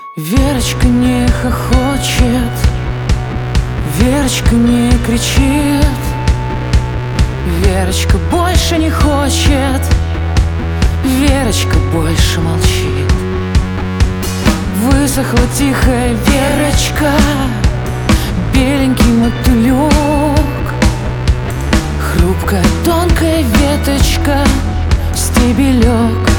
Верочка не хохочет, Верочка не кричит, Верочка больше не хочет, Верочка больше молчит. Высохла тихая Верочка, беленький мотылек, хрупкая тонкая веточка, стебелек.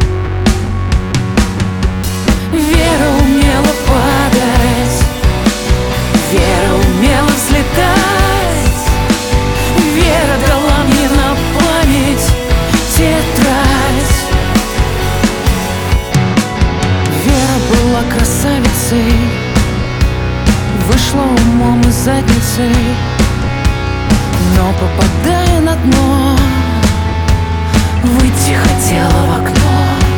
Вера умела падать, Вера умела взлетать, Вера дала мне на память тетрадь. Вера была красавицей, вышла умом и задницей, но, попадая на дно, выйти хотела в окно.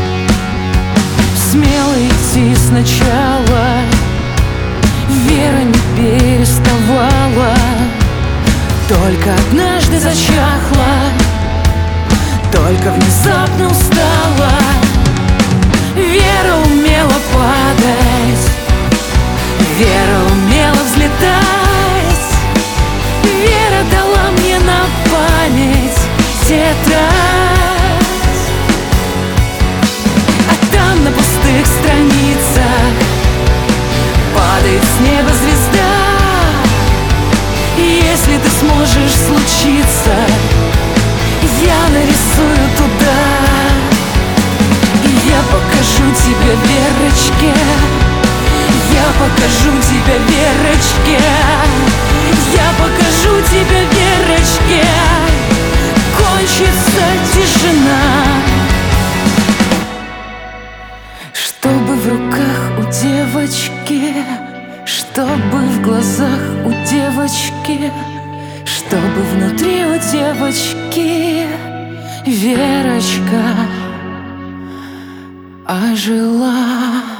Смело идти сначала, Вера не переставала, только однажды зачахла, только внезапно устала. Вера умела падать, Вера умела взлетать, Вера дала мне на память тетрадь. На пустых страницах падает с неба звезда. Если ты сможешь случиться, я нарисую туда. И я покажу тебя Верочке, я покажу тебя Верочке, я покажу тебя Верочке. Кончится тишина, чтобы в руках у девочки, чтобы в глазах у девочки, чтобы внутри у девочки Верочка ожила.